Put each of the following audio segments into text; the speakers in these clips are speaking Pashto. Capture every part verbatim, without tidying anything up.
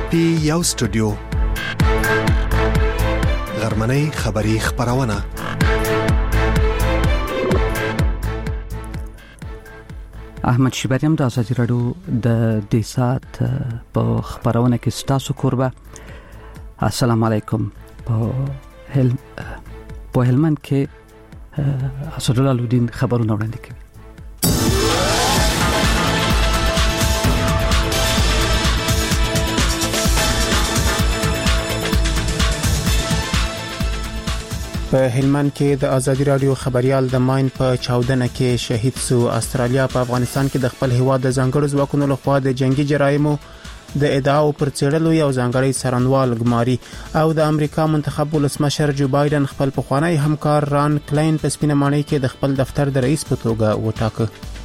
پی یو سټوډیو غرمنۍ خبری خبرونه احمد شیبریم د ازادي راډیو د دې سات په خبرونه کې ستاسو قربه. السلام علیکم. په هل په هلمند کې اسدالله الدین خبرونه وړاندې کوي. په هلمند کې د ازادي راډیو خبريال د ماین په چاودنه کې شهید سو. استرالیا په افغانستان کې د خپل هیواد د ځانګړو ځواکونو لخوا د جنگي جرایمو د ادعاو پر څېړلو یو ځانګړی څارنوال ګماري او د امریکا منتخب ولسمشر جو بایدن خپل پخوانی همکار ران کلین په سپینه ماڼۍ کې د خپل دفتر د رئیس په توګه وټاکه.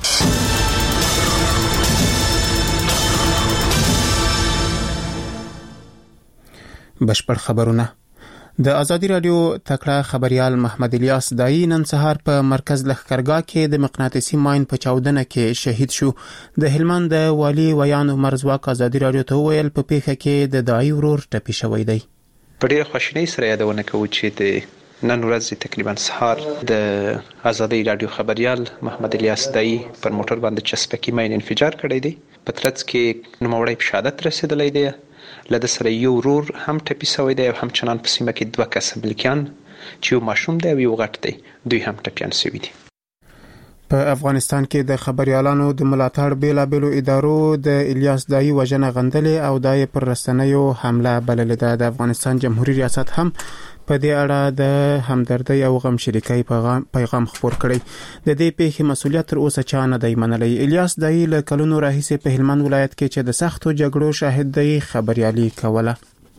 بشپړ خبرونه. د ازادي راډیو تکړه خبريال محمد الیاس دای نن سهار په مرکز لښکرګاه کې د مقناطیسي ماین په چاودنه کې شهید شو. د هلمند د والی ویان عمر زواک ازادي راډیو ته ویل په پیښه کې د دای ورور ټپي شوی دی. په ډېر خوشنۍ سره یادونه کوي چې د نن ورځ تقریبا سهار د ازادي راډیو خبريال محمد الیاس دای پر موټر باندې چسپکی ماین انفجار کړی دی. په ترڅ کې نوموړی په شهادت رسیدلی دی. لده سره یو ورور هم ټپي شوی دی او هم چنان په سیمه کې دوه کسه ملکیان چې یو ماشوم دی او یو غټ دی دوی هم ټپیان شوي دي. په افغانستان کې د خبريالانو د ملاتړ بیلابېلو ادارو د الیاس دای وژنه غندلې او دای پر رسنیو حمله بللې ده. د افغانستان جمهوریت ریاست هم په دې اړه د همدردۍ او غم شریکۍ پیغام خپور کړی. د دې پیښې مسؤلیت تر اوسه چا نه دی منلی. الیاس دای له کلونو راهیسې په هلمند ولایت کې چې د سختو جګړو شاهد دی خبريالي کوله.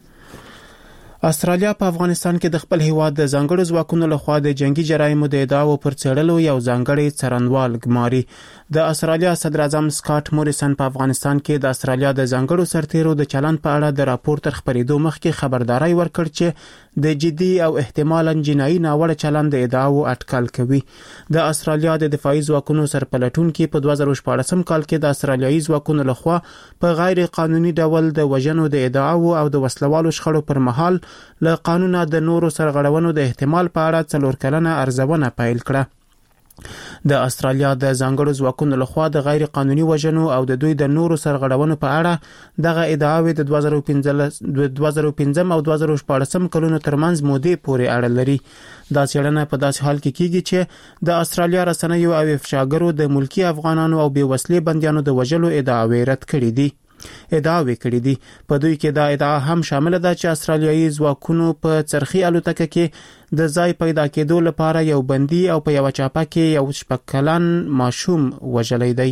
استرالیا په افغانستان کې د خپل هیواد د ځانګړو ځواکونو لخوا د جنگي جرایمو د ادعاو پر څېړلو یو ځانګړی څارنوال ګماري. د استرالیا صدر اعظم سکاټ موریسن په افغانستان کې د استرالیا د ځانګړو سرتیرو د چلند په اړه د راپور تر خبرېدو مخکې خبرداري ورکړ چې د جدي او احتمالاً جنایي ناوړه چلند د ادعاو اټکل کوي. د استرالیا د دفاعي ځواکونو سرپلټونکو په دوه زره شپاړسم کال کې د استرالیایي ځواکونو لخوا په غیر قانوني ډول د وژنو د ادعاو او د وسلوالو شخړو پر مهال له قانونه د نورو سرغړونو د احتمال په اړه څلور کلنه ارزونه پیل کړه. د استرالیا د ځانګړو ځواکونو لخوا د غیر قانوني وژنو او د دوی د نورو سرغړونو په اړه دغه ادعاوې د دوه زره پنځم او دوه زره شپاړسم کلونو ترمنځ مودې پورې اړه لري. دا څېړنه په داسې حال کې کیږي چې د استرالیا رسنیو او افشاګرو د ملکی افغانانو او بې وسلې بنديانو د وژلو ادعاوې رد کړې دي. ادعاوې کړې دي په دوی کې دا ادعا هم شامل ده چې استرالیایي ځواکونو په چرخي الوتکه کې د ځای پیدا کېدو لپاره یو بندي او په یو چاپه کې یو شپږ کلن ماشوم وژلی دی.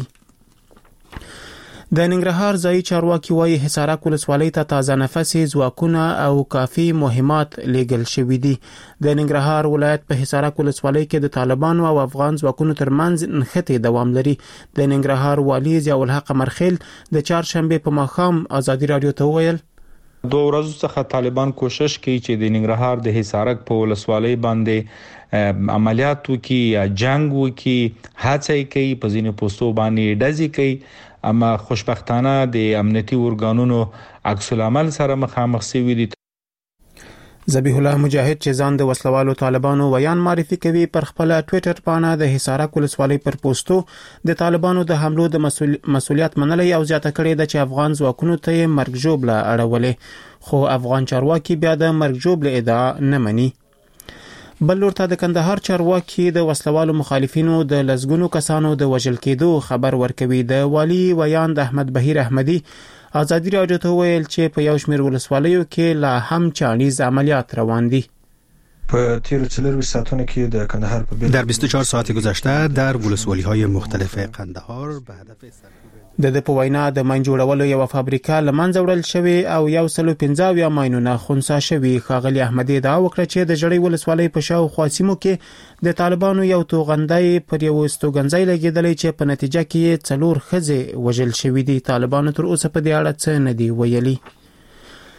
د ننګرهار ځایي چارواکي وايي حصارک ولسوالۍ ته تازه نفسي ځواکونه او کافي مهمات لیږل شوي دي. د ننګرهار ولایت په حصارک ولسوالۍ کې د طالبانو او افغان ځواکونو ترمنځ نښتې دوام لري. د ننګرهار والي ضیاء الحق مرخیل د چهارشنبه په ماښام ازادي راډیو ته وویل دوه ورځې څخه طالبان کوشش کوي چې د ننګرهار د حصارک په ولسوالۍ باندې عملیات وکړي یا جنگ وکړي، هڅه کوي په ځینو پوسټو باندې ډزې کوي، اما خوشبختانه د امنیتي ارګانونو عکس العمل سره مخامخ شوي دي. ذبیح الله مجاهد چې ځان د وسلوالو طالبانو ویان معرفي کوي پر خپل ټوئیټر باندې د حصارک ولسوالۍ پر پوسټو د طالبانو د حملو د مسؤلیت منلي او زیاته کړې ده چې افغان ځواکونو ته مرګ ژوبله اړولې، خو افغان چارواکي بیا د مرګ ژوبله ادعا نه مني. بل لورته د کندهار چارواکي د وسلوالو مخالفینو د لزګونو کسانو د وژل کېدو خبر ورکوي. د والی ویان د احمد بهیر احمدي ازادي راډیو ته ویل چې په یو شمېر ولسوالیو کې لا هم چانیز عملیات روان دي. په تیر څلور ساعتونو کې د کندهار په در بیست و چهار ساعت گذشته در ولسوالی‌های مختلف قندهار به هدف د د په وینا د ماین جوړولو یو فابریکه لمنځه وړل شوې او یو سل او پنځه اویا ماینونه خنثی شوي. ښاغلي احمدي ادعا وکړه چې د جړۍ ولسوالۍ په شاوخوا سیمو کې د طالبانو یو توغندی پر یو استوګنځای لګېدلی چې په نتیجه کې څلور ښځې وژل شوي دي. طالبانو تر اوسه په دې اړه څه نه دي ویلي.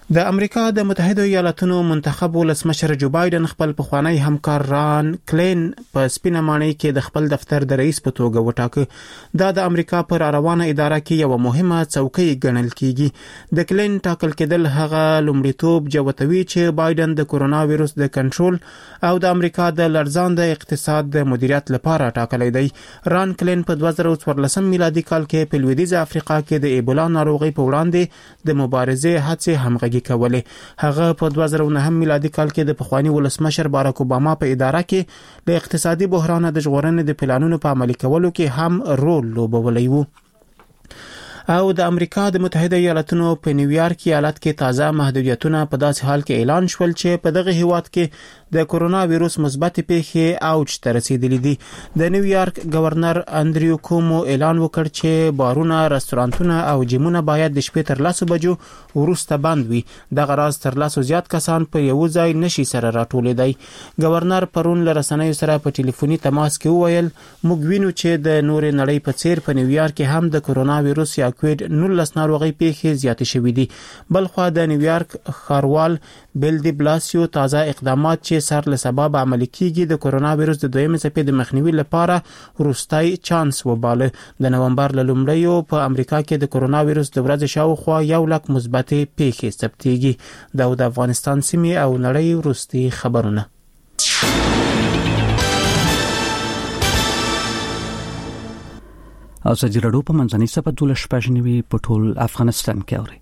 د امریکا د متحده ایالاتونو منتخب ولسمشر جو بایدن خپل پخوانی همکار ران کلین په سپینه ماڼۍ کې د خپل دفتر د رئیس په توګه وټاکه. دا د امریکا پر روانه اداره کې یو مهمه څوکۍ ګڼل کیږي. د کلین ټاکل کېدل هغه لومړیتوب جوتوي چې بایدن د کورونا وایروس د کنټرول او د امریکا د لړزانده اقتصاد د مدیریت لپاره ټاکلی دی. ران کلین په دوه زره څوارلسم میلادي کال کې په لویدیځه افریقا کې د ایبولا ناروغي په وړاندې د مبارزې هڅې همغږي کوله. هغه په دوه زره نهم میلادي کال کې د پخوانی ولسمشر باراک اوباما په اداره کې د اقتصادي بحران د ژغورنې د پلانونو په عملي کولو کې هم رول لوبولی و. او د امریکا د متحده ایالاتونو په نیویارک ایالت کې تازه محدودیتونه په داسې حال کې اعلان شول چې په دغه هیواد کې د کورونا وایروس مثبت پیښې اوج ته رسیدلې دي. د نیویارک گورنر انډریو کومو اعلان وکړ چې بارونه، رستورانتونه او جیمونه باید د شپې تر لسو بجو وروسته بند وي. دغه راز تر لسو زیات کسان په یو ځای نشي سره راټولېدای. گورنر پرون له رسنیو سره په ټلیفوني تماس کې وویل موږ وینو چې د نورې نړۍ په څیر په نیویارک کې هم د کورونا وایروس یا کووید نولس ناروغي پیښې زیاتې شوې دي. بلخوا د نیویارک ښاروال بیل دی بلاسیو تازه اقدامات چې سر له سبب عملي کیږي د کورونا وایروس د دویمې څپې د مخنیوي لپاره وروستۍ چانس وباله. د نومبر له لومړیو په امریکا کې د کورونا وایروس د ورځې شاوخوا یو لک مثبتې پیښې ثبتېږي. دا د افغانستان سیمې او نړۍ وروستي خبرونه. ازادي راډیو په منځنۍ سپه دولس شپږ نیوي په ټول افغانستان کې اوري.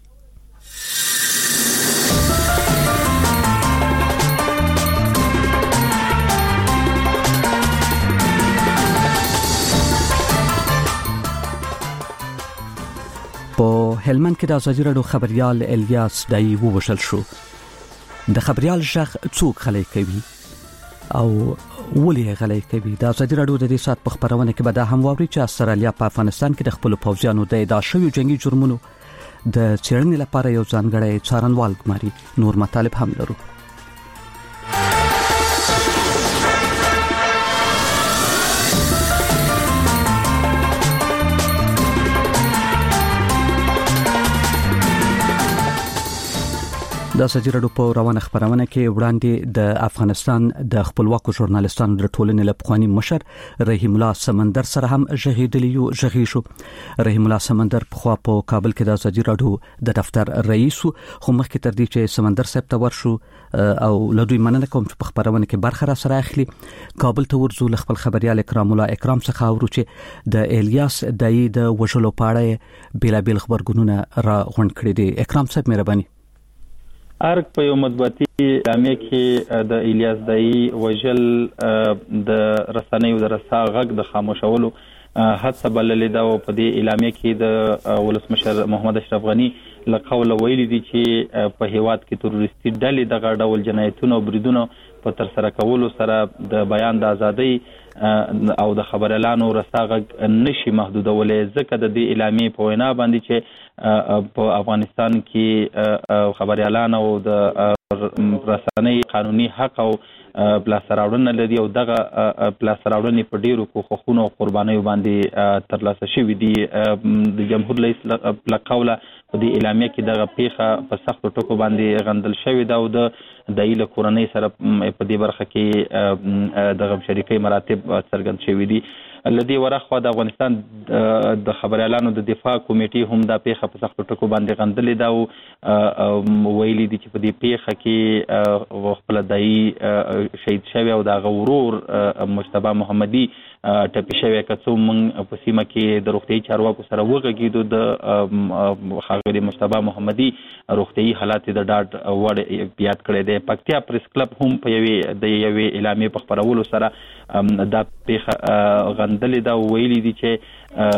په هلمند کې د ازادي راډیو خبريال الیاس دای ووژل شو. د خبريال ژغ څوک خلای کوي او ولې غلې کوي؟ د ازادي راډیو د دې سات په خبرونه کې به دا هم واوري چې استرالیا په افغانستان کې د خپل پوځیانو د ادعا شویو جنگي جرمونو د څېړنې لپاره یو ځانګړی څارنوال ګماري. نور مطالب هم لرو. د ازادي راډیو په روانه خبرونه کې وړاندې د افغانستان د خپلواکو ژورنالیستانو د ټولنې له پخواني مشر رحیم الله سمندر سره هم ژغېدلی یو ژغې شو. رحیم الله سمندر په خوا په کابل کې د ازادي راډیو د دفتر رئیس خو مخکې تر دې چې سمندر صاحب ته ورشو او له دوی مننه کوم چې په خبرونه کې برخه را سره اخلي. کابل ته ورزو له خپل خبريال اکرام الله اکرام څخه اورو چې د الیاس دای د وژلو په اړه بیلابیل خبرګونونه را غونډ کړي دي. اکرام صاحب مهرباني. ارګ په یو مطبوعاتي اعلامیه کې د الیاس دای وژل د رسنیو د رسا غږ د خاموشولو هڅه بللې ده او په دې اعلامیه کې د ولسمشر محمد اشرف غنی له قوله ویلي دي چې په هیواد کې تروریستي ډلې دغه ډول جنایتونه او بریدونه په تر سره کولو سره د بیان د ازادۍ او د خبريالانو رسا غږ نشي محدودولې. ځکه د دې اعلامیه په وینا باندې چې په افغانستان کې خبريالان او د رسنۍ قانوني حق او پلاسراوړنه لري او دغه پلاسراوړنې په ډیرو کوښښونو او قربانیو باندې ترلاسه شوې دي. د جمهور رئیس په قوله په دې اعلامیه کې دغه پیښه په سختو ټکو باندې غندل شوې ده او د دایله کورنۍ سره په دې برخه کې دغه شریکي مراتب څرګند شوې دي. لدی ورخوا د افغانستان د خبريالانو د دفاع کمیټې هم دا پیښه په سختو ټکو باندې غندلې ده او ویلي دي چې په دې پیښه کې خپل دای شهید شوی او د غورور مجتبی محمدي ټپي شوی کڅو من په سیمه کې د روغتي چارواکو سره وغږیدو د خاغلی مجتبی محمدي روغتي حالات د ډاډ وړ یاد کړی دی. پکتیا پریس کلب هم په یوې د یوې اعلامیه په خبرولو سره دا پیښه غندلې ده ویلي دي چې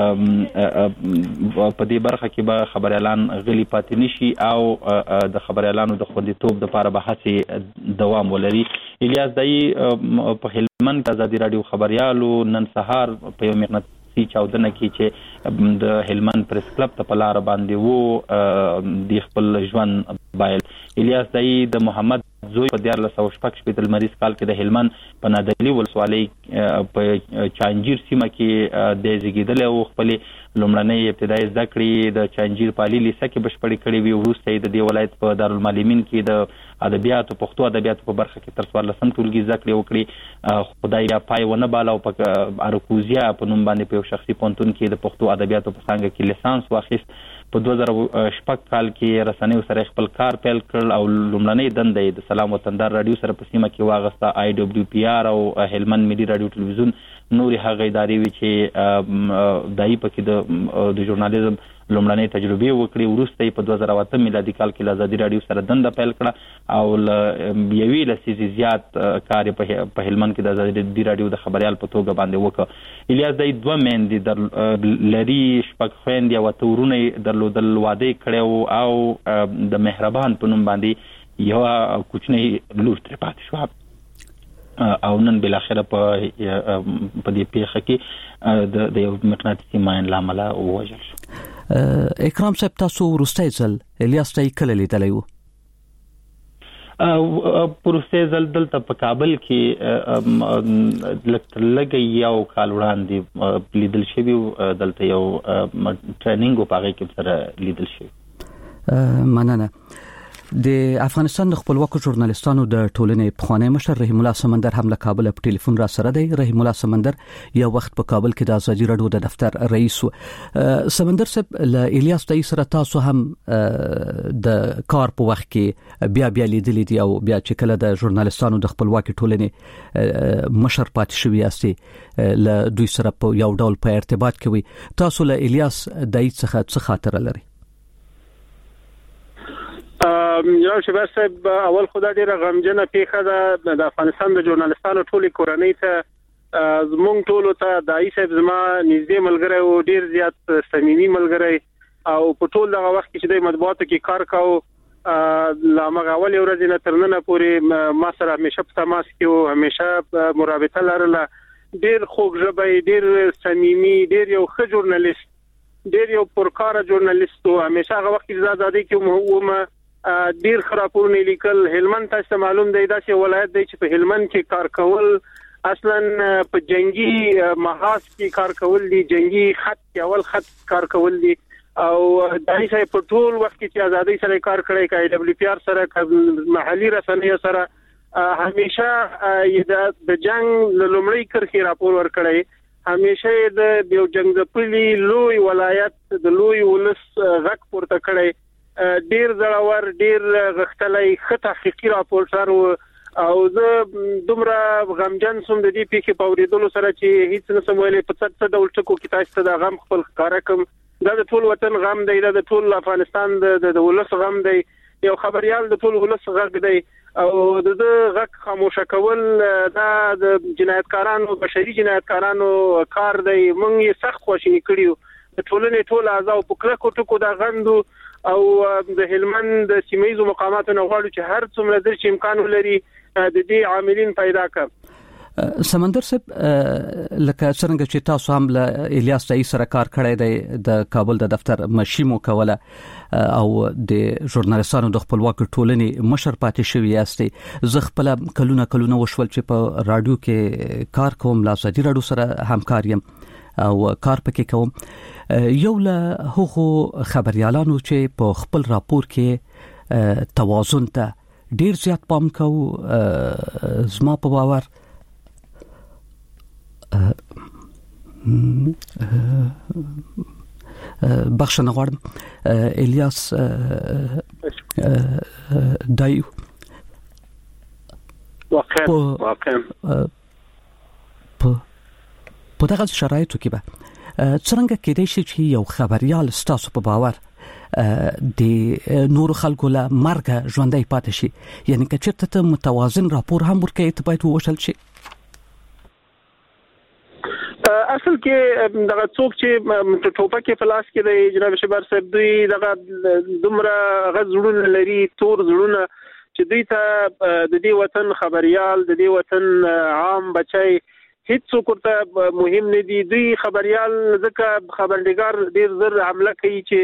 په دې برخه کې به خبريالان غلي پاتې نشي او د خبريالانو د خوندیتوب لپاره به هڅې دوام ولري. الیاس دای په هلمند کې ازادي راډیو خبريالو نن سهار په یو مغناطیسي چاودنه کې چې د هلمند پریس کلب ته په لار باندې وو د خپل ژوند بایل. الیاس دای د محمد زوی په دیارلس سوه شپږ شپېته لمریز کال کې د هلمند په نادعلي ولسوالۍ په چانجیر سیمه کې د زیږیدلی او خپلې لومړنۍ ابتدایي زده کړې د چانجیر په عالي لیسه کې بشپړې کړې وې. وروسته یې د دې ولایت په دارالمعلمین کې د ادبیاتو پښتو ادبیاتو په برخه کې تر څوارلسم ټولګي زده کړې وکړې. خدای بیا پای ونه باله او په اراکوزیا په نوم باندې په یو شخصي پوهنتون کې د پښتو ادبیاتو په څانګه کې لیسانس واخیست. په دوه زره شپږ کال کې رسنیو سره خپل کار پیل کړ او لومړنۍ دنده یې د سلام وطندار رادیو سره په سیمه کې واغسته. آی ډبلیو پی آر او هلمند ملي رادیو ټلویزیون نورې هغه ادارې وي چې دایي پکې د د ژورنالیزم لومړنۍ تجربې وکړې. وروسته یې په دوه زره اووه میلادي کال کې له ازادي رادیو سره دنده پیل کړه او له یوې لسیزې زیات کار یې په هلمند کې د ازادي رادیو د خبریال په توګه باندې وکړ. الیاس دایي دوه میندې لري، شپږ خویندې او اته ورونه یې درلودل. واده یې کړی او د مهربان په نوم باندې یوه کوچنۍ لور ترې پاتې شوه او نن بالاخره په په دې پیښه کې د یو مقناطیسي ماین له امله ووژل شو. اکرام صاحب، تاسو وروستی ځل الیاس دایي کله لیدلی و؟ وروستی ځل دلته په کابل کې لږ تر لږه یو کال وړاندې لیدل شوي و. دلته یو ټریننګ و، په هغې کې سره لیدل شوي. مننه. د افغانستان د خپلواکو ژورنالیستانو د ټولنې پخوانی مشر رحیم الله سمندر هم له کابل په ټلیفون را سره دی. رحیم الله سمندر یو وخت په کابل کې د ازادي رادیو د دفتر رئیس و. سمندر صاحب، له الیاس دایي سره تاسو هم د کار په وخت کې بیا بیا لیدلی دي او بیا چې کله د ژورنالیستانو د خپلواکي ټولنې مشر پاتې شوي یاستئ، له دوی سره په یو ډول په ارتباط کې وي. تاسو له الیاس دایي څخه څه خاطره لرئ؟ جناب شبیر صاحب، اول خدا ډیره غمجنه پیښه ده د افغانستان د ژورنالیستانو ټولې کورنۍ ته، زمونږ ټولو ته. دایي صاحب زما نږدې ملګری و، ډیر زیات صمیمي ملګری، او په ټول دغه وخت کې چې د مطبوعاتو کې کار کاوه له همغه اولې ورځې نه تر ننه پورې ما سره همیشه په تماس کې و، همیشه مرابطه لرله. ډیر خوږ ژبی، ډیر صمیمي، ډیر یو ښه ژورنالیست، ډیر یو پرکاره ژورنالیست و. همیشه هغه وخت کې ازادۍ کې ومه ډیر خراپورونه لیکل. هلمند تاسو معلوم دی داسې ولایت دی چې په هلمند کې کار کول اصلا په جنگي محاذ کې کار کول دي، جنگي خط کې اول خط کار کول دي. او دایي صاحب په ټول وخت کې چې ازادۍ سره کار کړی، کا ډبلیو پی آر سره، محلي رسنیو سره، همیشه یې د جنگ لومړی کرخي راپور ورکړی. همیشه د یو جنگ ځپلي لوی ولایت د لوی ولس غږ پورته کړی. ډیر زړور، ډیر غختلی، ښه تحقیقي راپورټر و. او زه دومره غمجن سوم د دې پیښې په اورېدلو سره چې هیڅ نه سم ویلی. په څه څه ډول ټکو کې تاسو ته د غم خپل ښکاره کړم. دا د ټول وطن غم دی، دا د ټول افغانستان د ولس غم دی. یو خبریال د ټول ولس غږ دی او د دې غږ خاموشه کول دا د جنایتکارانو، بشري جنایتکارانو کار دی. موږ یې سخت خواشیني کړي. د ټولنې ټول اعضا په کلکو ټکو د غندو او د هلمند د سیمایي مقاماتو نه غواړو چې هر څومره در چې امکان ولري د دې عاملین پیدا کړي. سمندر صاحب، لکه څنګه چې تاسو هم له الیاس دایي سره کار کړی دی، د کابل د دفتر مشي مو کوله او د ژورنالیستانو د خپلواکو ټولنې مشر پاتې شوي یاستئ. زه خپل کلونه کلونه وشول چې په رادیو کې کار کوم، له ازادي رادیو سره همکار یم او کار پکې کوم. یو له هغو خبريالانو چې په خپل راپور کې توازن ته ډیر زیات پام کوو. زما په باور بخښنه غواړم، الیاس دایي واقعا واقعا په دغه شرایطو کې به څنګه کېدای شي چې یو خبريال ستاسو په باور د نور خلکو له مرګ ژوندۍ پاتې شي؟ یعنی که چېرته ته متوازن راپور هم ورکړې ته باید ووژل شي. اصل کې دغه څوک چې ټوپک په لاس کې دی جناب شبیر صاحب، دوی دغه دومره غږ زړونه لري، تور زړونه، چې دوی ته د دې وطن خبريال، د دې وطن عام بچي هیڅ څوک ورته مهم نه دي. دوی خبريال ځکه خبرنګار ډیر زر حمله کوي چې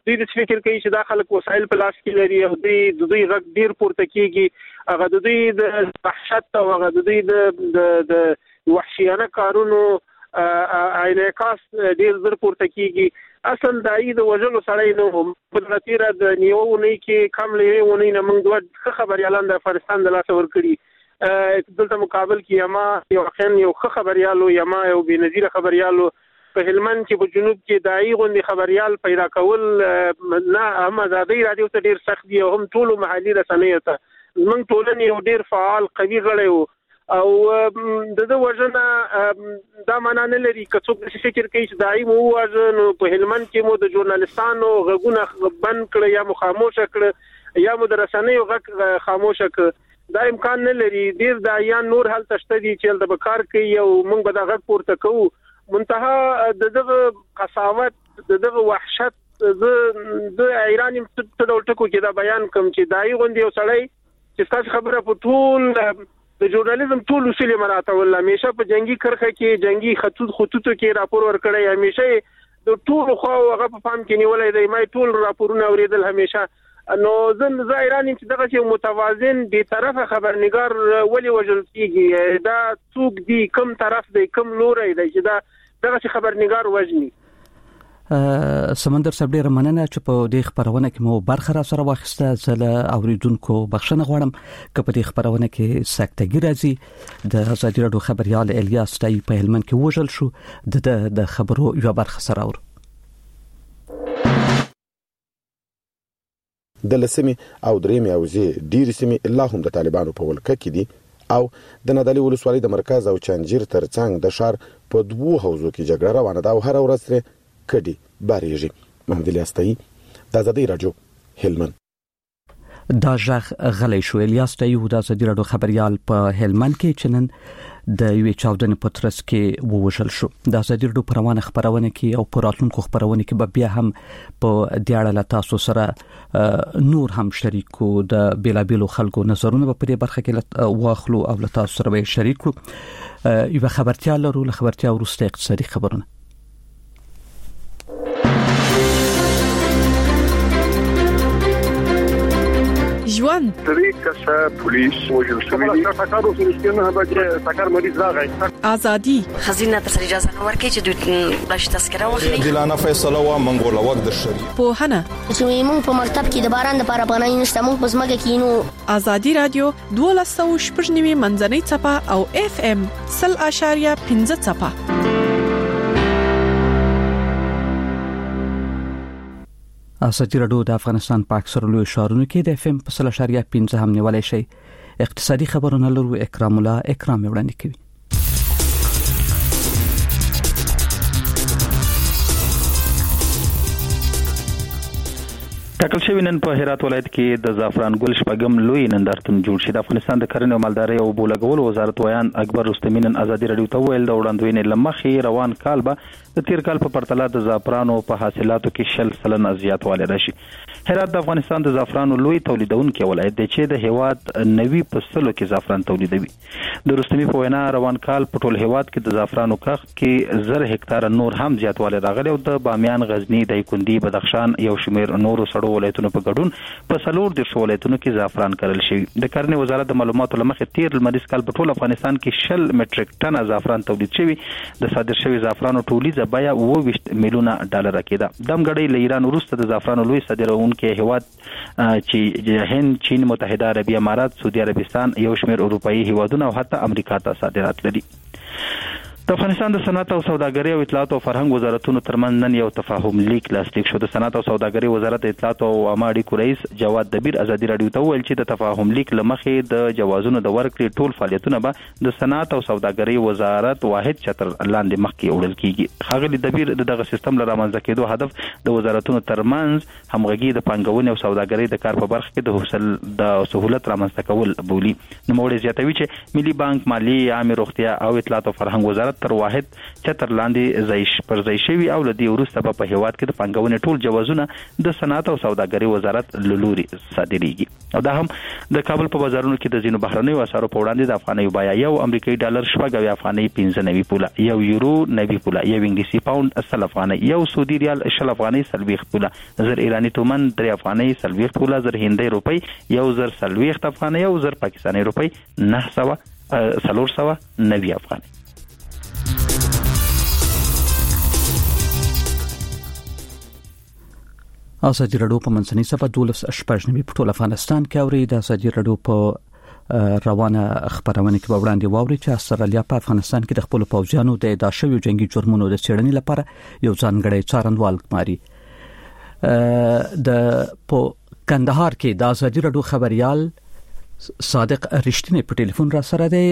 دوی د فکر کوي چې دا خلک وسایل په لاس کې لري او دوی د دوی غږ ډیر پورته کیږي هغه د دوی د وحشت او هغه د دوی د د وحشیانه کارونو انعکاس ډیر زر پورته کیږي اصل دای د وجلو سړی نو په لاتیره د نیوونی کې کم لري ونی نه موږ دوه خبريالان د افغانستان د لاس ور کړی دلته مقابل کې یما یو خن یو خبريالو یما یو بنظیر خبريالو په هلمند کې په جنوب کې دای غوندي خبريال پیدا کول نه هم آزادي رادیو ته ډیر سخت دی او هم ټول محلي رسنیو ته موږ ټولنې یو ډیر فعال قوي غړی او د د وژنه دا معنا نه لري که څوک فکر کوي چې دای مو وژنو په هلمند کې مو د ژورنالستانو غږونه بند کړ یا خاموش کړ یا مو د رسنیو غږ خاموش کړ دا امکان نه لري ډیر دایان نور حل تشته دي چې د بکار کوي او موږ به دا غږ پورته کوو منتها د دغه قساوت د دغه وحشت د ایرانی په ډول ټکو کې دا بیان کوم چې دای غوندي یو سړی چې تاسو خبره په ټول د ژورنالیزم ټول اصول مراته ول همیشه په جنگي کرخه کې جنگي خطوط خطوطو کې راپور ورکړی همیشه د ټول خو هغه په فهم کې نیولای دی مې ټول راپورونه اوریدل همیشه نو زن ز ایرانی چې دغه یو متوازن بي طرفه خبرنګار ولي وجل کیږي دا څوک دی کم طرف دی کم لوري دی چې دا دغه خبرنګار وجني سمندر صاحب ډیر مننه چې په دې خبرونه کې مو برخه را سره واخیسته زله اوریدونکو بخښنه غواړم چې په دې خبرونه کې سکتګی راځي د ازادي راډیو خبريال الیاس تای په هلمند کې وژل شو د د خبرو یو برخه سره اور د لسمي او درېمي او زی ډیر سیمه الله هم د طالبانو په ولکه کې دي او د نادعلي ولسوالۍ د مرکز او چنجیر ترڅنګ د شهر په دوه حوزو کې جګړه روانه ده او هر ورځ تر کډي باریږي محمد الیاستای د ازادي راډیو هلمند دا ژغ غلی شو الیاس تای د ازادي راډیو خبريال په هلمند کې چنن د یوې چاودنې په ترڅ کې ووژل شو د ازادي راډیو پروانه خبرونه کې او پراتونکو خبرونه کې به بیا هم په دیاړه تاسو سره نور هم شریکو د بیلابیلو خلکو نظرونه په دې برخه کې واخلو او له تاسو سره به شریکو یو خبرتیا لرو له خبرتیا ورسته اقتصادي خبرونه ژوند طریقه پولیس وجل شوی دی تاکارو سرشتنه به تاکار مریض راغی ازادي خزینه تر اجازه نه ورکړي چې دوی باش تذکره واخلي دلانه فیصله وا منګول وخت د شری په هنه چې موږ په مکتب کې د باران لپاره پناه نشته موږ په سمګه کې نو ازادي رادیو دوه سوه شپږ نیمه منځنۍ چپه او اف ام صفر اشاریه پنځه چپه ازادي راډیو د افغانستان په اکثر لوی ښارونو کې د اف ام په صفر اشاریه پنځه هم نیولای شي اقتصادي خبرونه لرو اکرام الله اکرام وړاندې کوي ټاکل شوی نن په هرات ولایت کې د زعفران ګل شپږم لوی نندارتون جوړ شي د افغانستان د کرنې او مالدارۍ او بولګولو وزارت ویان اکبر رستمی نن ازادي راډیو ته ویل د وړاندوینې لمخې روان کال به د تیر کال په پرتله د زعفرانو په حاصلاتو کې شل سلنه زیاتوالی راشي هرات د افغانستان د زعفرانو لوی تولیدونکي ولایت دی چې د هیواد نوي پسلو کې زعفران تولیدوي د رستمی په وینا روان کال په ټول هیواد کې د زعفرانو کښت کې زر هکتار نور هم زیاتوالی راغلی او د بامیان غزنی دایکنډي بدخشان یو شمیر نورو سړو ولایتونو په ګډون په سلور د ولایتونو کې زعفران کرل شوی د کرنې وزارت د معلوماتو لمخې تیر لمریز کال په ټول افغانستان کې شل میټریک ټن زعفران تولید شوی د صادر شوی زعفرانو تولیده بیا اوه ویشت میلیونه ډالر کېده د مګړې له ایران وروسته د زعفرانو لوی صادرونکي هیواد چې هند چین متحده عربی امارات سعودي عربستان یو شمیر اروپאי هیوادونه او حتی امریکا ته صادرات لري د افغانستان د صنعت او سوداګرۍ او اطلاعات او فرهنګ وزارتونو ترمنځ نن یو تفاهم لیک لاسلیک شو د صنعت او سوداګرۍ وزارت اطلاعات او عامه اړیکو رئیس جواد دبیر ازادي راډیو ته ویل چې د تفاهم لیک لمخې د جوازونو د ورکړې ټول فعالیتونه به د صنعت او سوداګرۍ وزارت واحد چتر لاندې مخکې وړل کیږي ښاغلي دبیر دغه سیستم لپاره رامنځته کېدو هدف د وزارتونو ترمنځ همغږي د پانګونې او سوداګرۍ د کار په برخه کې د حاصل د سہولت رامنځته کول بولی نو موږ زیاتوي چې ملي بانک مالی عامه روغتیا او اطلاعات او فرهنګ وزارت حکومت تر واحد چتر لاندې زیش پر ځای شوی او لدی ورسته په هیواد کې د پنګونې ټول جوازونه د صنعت او سوداګرۍ وزارت لوري صادریږي او دا هم د کابل په بازارونو کې د زینو بهرنیو اسعارو په وړاندې د افغاني بیه یو امریکایي ډالر شپږ افغاني پنځه نوي پوله یو یورو نوي پوله یو انګلیسي پاوند سل افغاني یو سعودي ریال شل افغاني سلويخ پوله زر ایرانی تومن درې افغاني سلويخ پوله زر هندۍ روپی یو زر سلويخ افغاني یو زر پاکستاني روپی نه سوه سلور سوه نوي افغاني. ازادي راډیو په منځنۍ صفحه دولس شپږ نوي په ټول افغانستان کې اوري. د ازادي راډیو په روانه خبرونه کې وړاندې واوري چې استرالیا په افغانستان کې د خپل پوځیانو د اعدام شویو جنگي جرمونو د څېړنې لپاره یو ځانګړی څارنوال ګماري. د په کندهار کې د ازادي راډیو خبريال صادق رښتینی په ټلیفون را سره دی.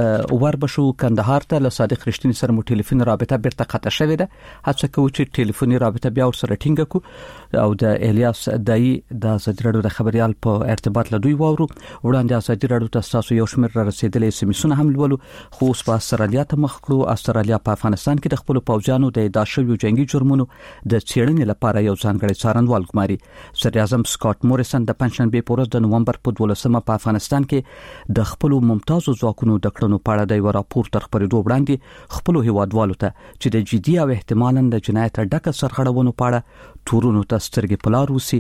وربشو کندهار ته له صادق رښتینی سره مو ټلیفون رابطه بیرته قطع شوې ده. هڅه کوو چې ټلیفوني رابطه بیا ور سره ټینګ کړو او د الیاس دای د ازادي راډیو د خبريال په ارتباط له دوی وورو. وړاندې ازادي راډیو ته تاسو یو شمېر را رسیدلې اس ام اسونه هم ولولو. خو اوس په استرالیا ته مخ کړو. استرالیا په افغانستان کې د خپل پوځیانو د اعدام شویو جنگي جرمونو د څېړنې لپاره یو ځانګړی څارنوال ګماري. صدر اعظم سکاټ موریسن د پنځشنبه په ورځ د نومبر په دولسمه په افغانستان کې د خپل ممتازو ځواکونو د کړنو په اړه د یو راپور تر خبرېدو وړاندې خپل هیوادوالو ته چې د جدي او احتمالاً د جنایت ډکه سرغړونو په اړه تورونو ته سترګې په لار وسی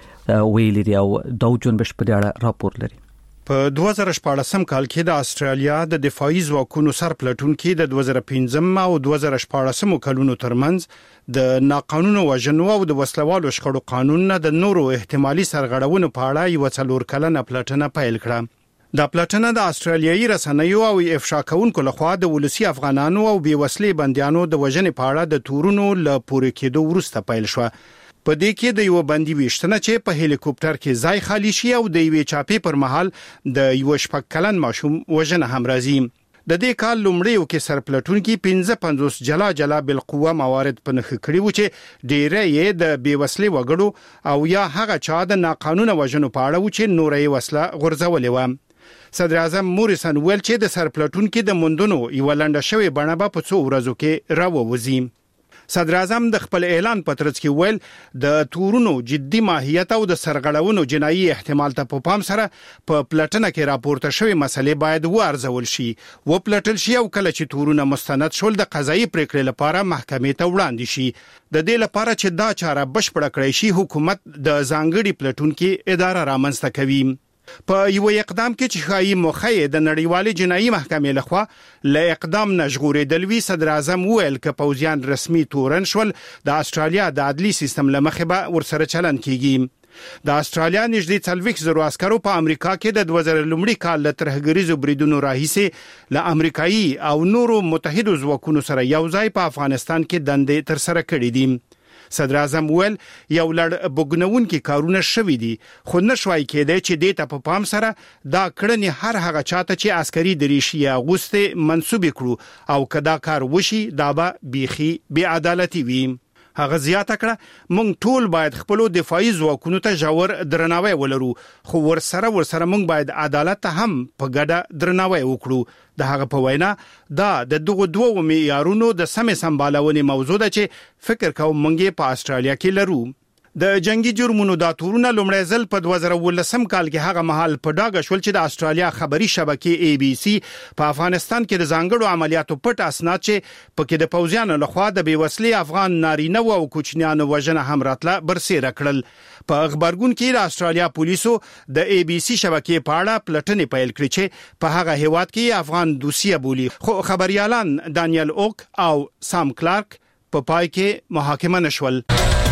ویلي دی او د جنبش په اړه راپور لري. په دوه زره شپاړسم کال کې د استرالیا د دفاعي ځواکونو سر پلټونکو د دوه زره پنځم او دوه زره شپاړسم کلونو ترمنځ د ناقانونه وژنو او د وسلوالو شخړو قانون نه د نورو احتمالي سرغړونو په اړه یو څلور کلنه پلټنه پیل کړه. دا پلټنه د استرالیایي رسنیو او افشا کوونکو لخوا د ولسی افغانانو او بي وسلې بنديانو د وژنې په اړه د تورونو ل پورې کېدو وروسته پیل شو. په دې کې د یو بندي وشتنه چې په هلیکوپټر کې ځای خالی شي او د یوې چاپې پر مهال د یو شپږ کلن ماشوم وژنه هم راځي. د دې کال لومړیو کې سرپلټونکو پنځه پنځوس جلا جلا بالقوه موارد په نخ کړی و چې ډیره یې د بي وسلې وګړو او یا هغه چا د ناقانونه وژنو په اړه و چې نورې وسله غورځولې و. صدر اعظم موریسن ویل چې د سرپلټونکو د مندونو یو لنډه شوی بڼه به په څو ورځو کې راووځي. صدر اعظم د خپل اعلان په ترڅ کې ویل د تورونو جدي ماهیت او د سرغړونو جنایي احتمال ته په پام سره په پلټنه کې راپورته شوی مسلې باید وارزول شي و پلټل شي او کله چې تورونه مستند شول د قضایي پریکړې لپاره محکمې ته وړاندې شي. د دې لپاره چې دا چاره بشپړه کړی شي حکومت د ځانګړي پلټونکو اداره رامنځته کوي. په یو اقدام کې چې خایي مخې د نړیوالې جنایي محکمې لخوا له اقدام نشغورېدل وی صدر اعظم ویل ک پوزیان رسمي تورن شول د استرالیا د عدلي سیستم لمخې به ورسره چلن کیږي. د استرالیا نږدې څلوېښت زره عسکرو په امریکا کې د دوه زره لومړي کال له ترهګریزو بریدونو راهیسې له امریکایي او نورو متحدو ځواکونو سره یو ځای په افغانستان کې دندې تر سره کړې دي. صدر اعظم ویل یو لړ بګنونکي کارونه شوي دي خو نشوي کېدای چې د ته په پام سره دا کړنې هر هغه چاته چې عسکري دریشي اغوسته منسوب کړو او کدا کار وشي دا به بيخي بی عدالتي وي. هغه زیاته کړه مونږ ټول باید خپل دفاعي ځواکونو ته ژور درناوی ولرو خو ورسره ورسره مونږ باید عدالت ته هم په ګډه درناوی وکړو. د هغه په وینا دا د دغه دوه معیارونو د سمې سمبالونې موضوع ده چې فکر کوم مونږ په استرالیا کې لرو. د جنگي جرمونو د تورونه لومړی ځل په دوه زره ولسم کال کې هغه مهال په ډاګه شول چې د استرالیا خبري شبکې ای بي سي په افغانستان کې د ځانګړو عملیاتو پټ اسناد چې پکې د پوځیانو لخوا د بي وسلې افغان نارینه او کوچنیانو وژنه هم راتله برسېره کړل. په خبرګون کې د استرالیا پولیسو د ای بي سي شبکې په اړه پلټنې پیل کړې چې په هغه هیواد کې افغان دوسیه بولی خو خبريالان دانیل اوک او سام کلارک په پای کې محاکمه نشول.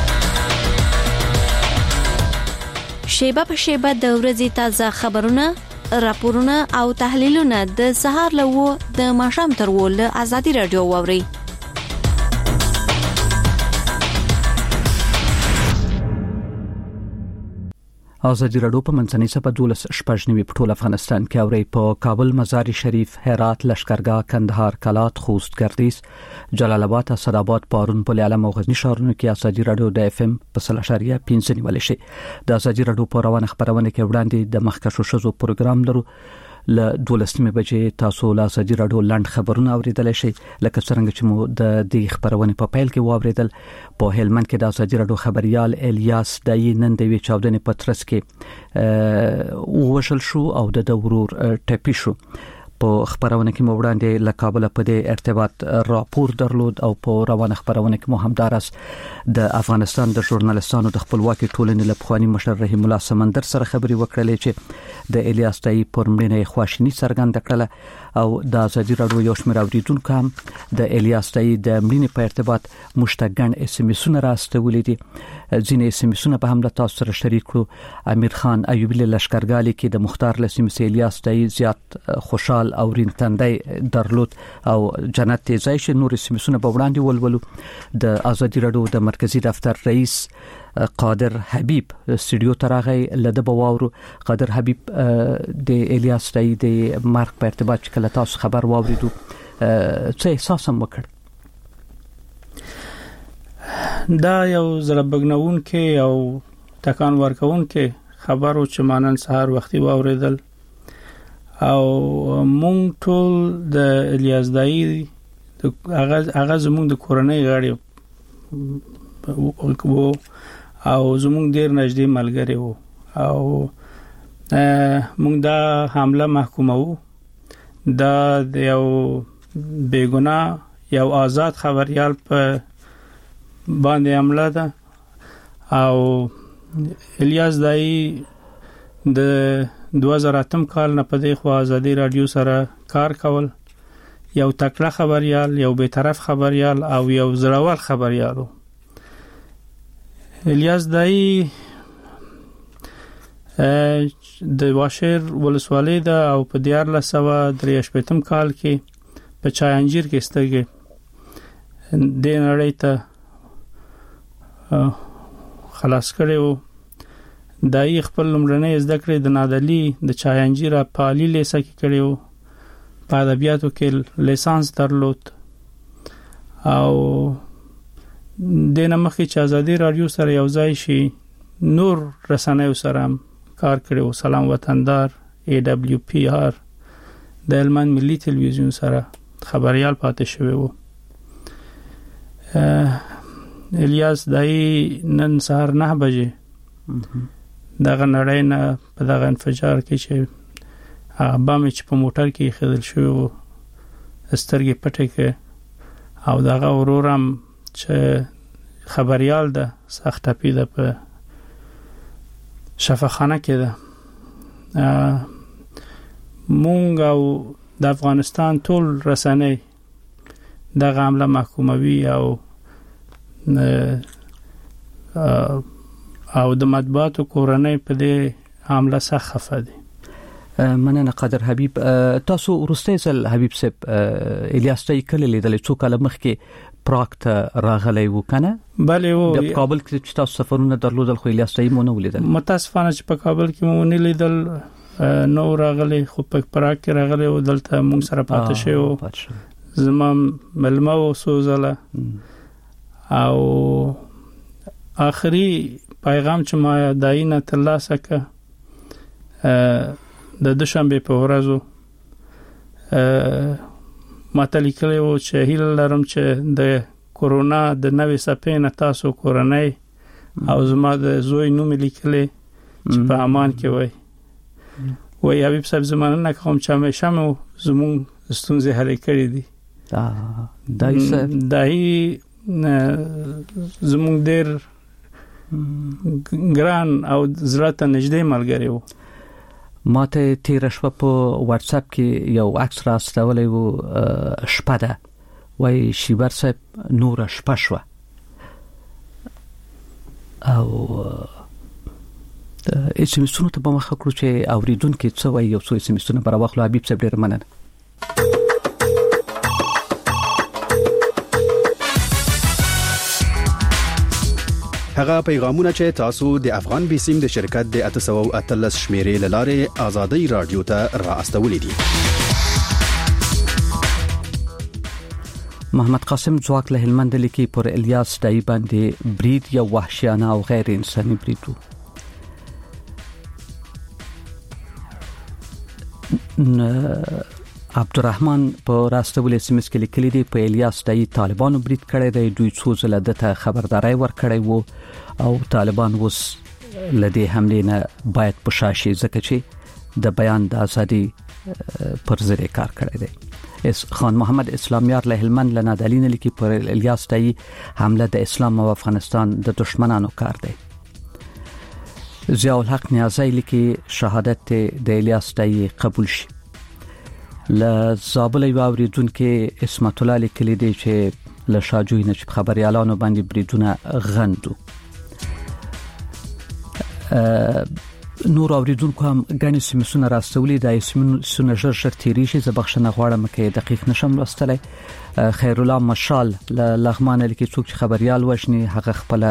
شیبه په شیبه د ورځې تازه خبرونه، راپورونه او تحلیلونه د سهار له و د ماښام تر و له ازادي رادیو واوري. ازادي راډیو په منځنۍ صفحه دولس شپږ نوي په ټول افغانستان کې اوري. په کابل، مزار شریف، هرات، لشکرګاه، کندهار، کلات، خوست، ګردیز، جلال آباد، اسداباد، پارون، پل علم او غزنی ښارونو کې ازادي راډیو د اف ام په سل اشاریه پنځه نیول شي. د ازادي راډیو په روانه خبرونه کې وړاندې د مخکښو شزو پروګرام لرو. ل دولسمه بجې تاسو لا سجی راډیو لاند خبرونه اوریدل شي لکه څنګه چې مو د دې خبرونه په پیل کې واوریدل په هلمند کې د سجی راډیو خبريال الیاس دای نن د وی چاودنې پترس کې وشل شو او د دورور ټپی شو په خبرونه کې مو وړاندې له کابل په دې ارتباط راپور درلود او په روانه خبرونه کې مو همدارس د افغانستان د ژورنالستانو د خپلواکي ټولنې له پخوانی مشر رحیم الله سمندر سره خبري وکړلې چې د الیاس دای پر مړینې خواشینی څرګنده کړله او د ازادي راډیو یو شمېر اوریدونکو هم د الیاس دای د مړینې په ارتباط مشتګن اس ام اسونه راستولې دي ځینې اس ام اسونه په هم د تاسو سره شریک کړو امیر خان ایوبی له لشکرګالي کې د مختار لسیم سي الیاس دای زیات خوشحال او رینتندای درلود او جنت تیزای ش نور اس ام اسونه په وړاندې ولولو د ازادي راډیو د مرکزی دفتر رئیس قادر حبیب استودیو ترغی لده بواورو قادر حبیب د الیاس دای د مرګ په ارتباط کله تاسو خبر واوریدو څه احساس هم وکړ دا یو زړبګنون کې او تکان ورکون کې خبرو چې مانن سهار وختي واوریدل او مونږ ټول د الیاس دای د اغاز اغاز مونږ د کورنۍ غړي وو او زمونږ ډیر نږدې ملګری وو او مونږ دا حمله محکومه وو دا د یو بیګنا یو آزاد خبريال په باندې حمله ده او الیاس دای د دوه هزار اتم کال نه په دې خو ازادي رادیو سره کار کول یو تکړه خبريال یو به طرف خبريال او یو زړور خبريال الیاس دای د واشر ولسوالۍ ده او په دیار لسوا درې شپږم کال کې په چاینجیر کې ستګه د نړۍ ته خلاص کړو دای خپل لمړنۍ زده کړې د نادلی د چاینجیر په عالی لیسه کې کړو په ادبیاتو کې لیسانس درلود او د نمخې چې ازادي رادیو سره یو ځای شي نور رسنیو سره کار کړو سلام وطندار ای دبلیو پی آر د هلمند ملي تلویزیون سره خبريال پاتې شوی وو الیاس دای نن سهار نه بجې دغه نړۍ نه په دغه انفجار کې چې هغه بام چې په موټر کې خدل شوی وو سترګې پټې کې او دغه ورورم چې خبريال ده سخت ټپي ده په شفاخانه کې ده مونږ او د افغانستان ټول رسنۍ دغه حمله محکوموي او او د مطبوعاتو کورنۍ په دې حمله سخت خفه دي مننه قادر حبیب تاسو ورسته سل حبیب صاحب الیاس دای کله لیدل څو کال مخکې پراکت راغلی وکنه بله و د کابل کې تاسو سفرونه درلودل خو الیاس دای مونږ ولیدل متاسفانه چې په کابل کې مونږ نه لیدل نو راغلی خو په پراک کې راغلی او دلته مونږ سره پاتې شو زمام ملما و سوزله او آخري پیغام چې ما داینه ترلاسه ک د دوشنبه په ورځو ما ته لیکلی و چې هیله لرم چې د کورونا د نوې څپې نه تاسو کورنۍ او زما د زوی نوم لیکلی چې په امان کې وای وای حبیب صاحب زمانه نه کوم چې همیشه مو زمون ستونزې حل کړې دي دای دای زمون ډیر ګران او زړه ته نږدې ملګری وو ماته تیر شپه په واتس اپ کې یو عکس راستولې وو شپه ده وای شیبر صاحب نور شپه شو او اس ام اسونو ته به مخ کړو چې اوریدونکو څه وای یو څو اس ام اسونه پر واخلو حبیب صاحب ډیر مننه هغه پیغامونه چې تاسو د افغان بیسیم د شرکت د اتسو اتلس شمیرې لاره آزادۍ رادیو ته را استولې دي. محمد قاسم ځواک له هلمند لیکي پر الیاس دای باندې برید یا وحشیانه او غیر انساني برید عبدالرحمن په راستول اس ام اس کې لیکلي دی په الیاس دای طالبانو برید کړی دی دوی څو ځله دته خبرداري ورکړی وو او طالبان اوس لدی حمله نه باید پښاشي ځکه چې د بیان د ازادي پر ضد کار کړی دی اس خان محمد اسلامیار له هلمند له نادالین لیکي پر الیاس دای حمله د اسلام او افغانستان د دشمنانو کار دی ضیاء الحق نیازی لیکي شهادت د الیاس دای قبول شي ل زابل یو اوریدونکو اسمت الله لیکلی دی چې ل شاجوی نه خبريالانو باندې بریدونه غندو نور اوریدونکو هم غني سیمسونه راستولې د سیمسونه ژر ژر تیری شي زبخښنه غواړم کې دقیق نشم لوستلای خیر الله مشال ل لغمان لیکي څوک خبريال وښني هغه خپل